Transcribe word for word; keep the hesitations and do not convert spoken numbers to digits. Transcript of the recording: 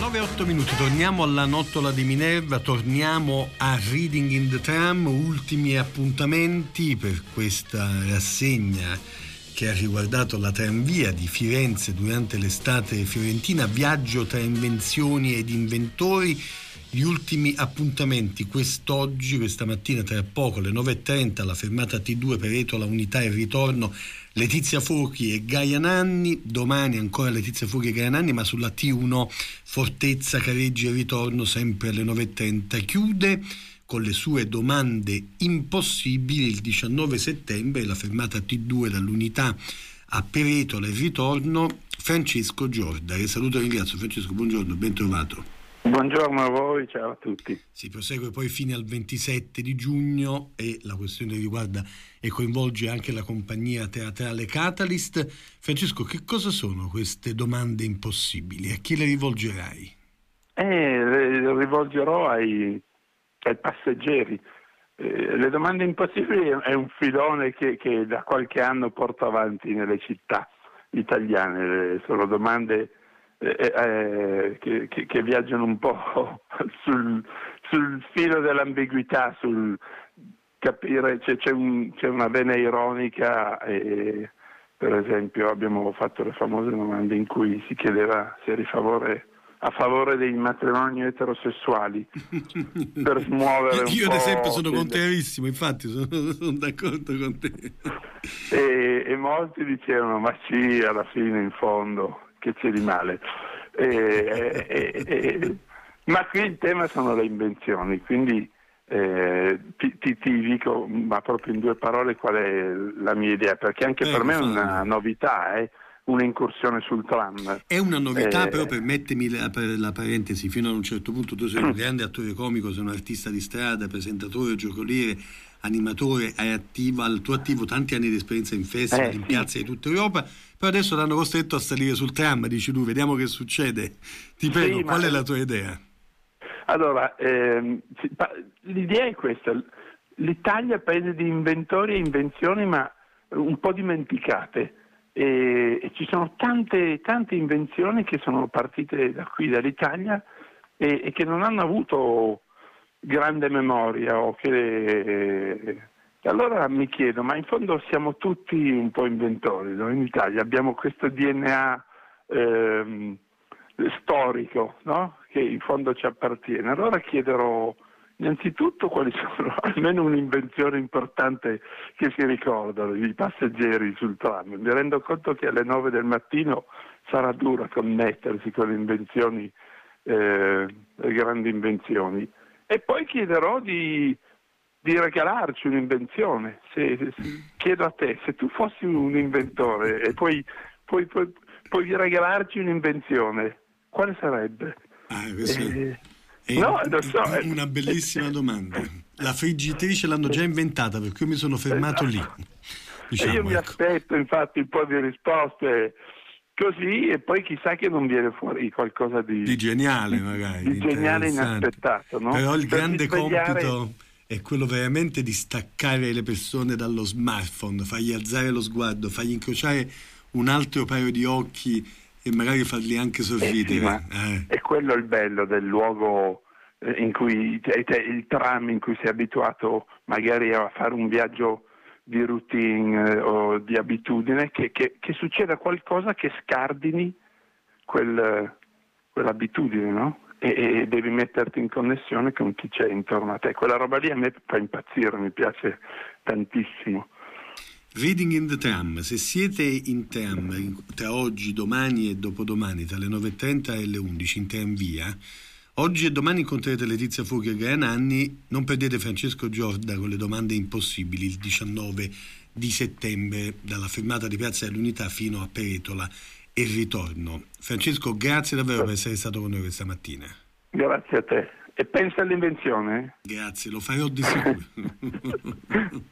nove e otto minuti, torniamo alla Nottola di Minerva, torniamo a Reading in the Tram, ultimi appuntamenti per questa rassegna che ha riguardato la tranvia di Firenze durante l'estate fiorentina, viaggio tra invenzioni ed inventori. Gli ultimi appuntamenti quest'oggi, questa mattina, tra poco alle nove e trenta, la fermata T due Peretola Unità e Ritorno, Letizia Fuochi e Gaia Nanni. Domani ancora Letizia Fuochi e Gaia Nanni, ma sulla T uno Fortezza Careggi e Ritorno, sempre alle nove e trenta. Chiude con le sue domande impossibili il diciannove settembre la fermata T due dall'Unità a Peretola e Ritorno, Francesco Giorda. Che saluto e ringrazio. Francesco, buongiorno, ben trovato. Buongiorno a voi, ciao a tutti. Si prosegue poi fino al ventisette di giugno e la questione riguarda e coinvolge anche la compagnia teatrale Catalyst. Francesco, che cosa sono queste domande impossibili? A chi le rivolgerai? Eh, le rivolgerò ai, ai passeggeri. Eh, le domande impossibili è un filone che, che da qualche anno porto avanti nelle città italiane. Sono domande Eh, eh, che, che, che viaggiano un po' sul, sul filo dell'ambiguità, sul capire, c'è, c'è, un, c'è una vena ironica e, per esempio, abbiamo fatto le famose domande in cui si chiedeva se eri favore, a favore dei matrimoni eterosessuali per smuovere un io po'. Io ad esempio sono contrarissimo, infatti sono, sono d'accordo con te. E, e molti dicevano ma sì, alla fine in fondo che c'è di male. Eh, eh, eh, ma qui il tema sono le invenzioni, quindi eh, ti, ti, ti dico, ma proprio in due parole, qual è la mia idea, perché anche eh, per me è una novità, eh, un'incursione sul tram. È una novità, eh, però permettimi la, la parentesi, fino ad un certo punto tu sei un grande attore comico, sei un artista di strada, presentatore, giocoliere, animatore, hai attivo, al tuo attivo tanti anni di esperienza in festival, eh, in sì. piazze di tutta Europa, però adesso l'hanno costretto a salire sul tram, dici tu, vediamo che succede. Ti prego, sì, qual ma... è la tua idea? Allora, ehm, l'idea è questa: l'Italia è paese di inventori e invenzioni, ma un po' dimenticate, e, e ci sono tante, tante invenzioni che sono partite da qui, dall'Italia, e, e che non hanno avuto grande memoria o che... Allora mi chiedo, ma in fondo siamo tutti un po' inventori, no? In Italia abbiamo questo D N A ehm, storico, no? Che in fondo ci appartiene. Allora chiederò innanzitutto quali sono almeno un'invenzione importante che si ricordano i passeggeri sul tram. Mi rendo conto che alle nove del mattino sarà duro connettersi con le invenzioni, eh, le grandi invenzioni. E poi chiederò di, di regalarci un'invenzione. Se, se, chiedo a te, se tu fossi un inventore e poi puoi, puoi, puoi regalarci un'invenzione, quale sarebbe? Ah, questo eh, è no, lo so, una bellissima domanda. La friggitrice l'hanno già inventata, perché io mi sono fermato esatto. lì. Diciamo, e io mi ecco. aspetto infatti un po' di risposte così, e poi chissà che non viene fuori qualcosa di, di geniale, magari di geniale inaspettato, no? Però il per grande svegliare... compito è quello veramente di staccare le persone dallo smartphone, fargli alzare lo sguardo, fargli incrociare un altro paio di occhi e magari farli anche sorridere. Eh sì, eh. è quello il bello del luogo in cui il tram, in cui sei abituato magari a fare un viaggio di routine eh, o di abitudine, che, che, che succeda qualcosa che scardini quel, quell'abitudine, no? E, e devi metterti in connessione con chi c'è intorno a te. Quella roba lì a me fa impazzire, mi piace tantissimo. Reading in the Tram, se siete in tram tra oggi, domani e dopodomani, tra le nove e trenta e le undici in tranvia, oggi e domani incontrerete Letizia Fuochi e Gaia Nanni. Non perdete Francesco Giorda con le domande impossibili il diciannove di settembre dalla fermata di Piazza dell'Unità fino a Peretola e Ritorno. Francesco, grazie davvero per essere stato con noi questa mattina. Grazie a te. E pensa all'invenzione? Grazie, lo farò di sicuro.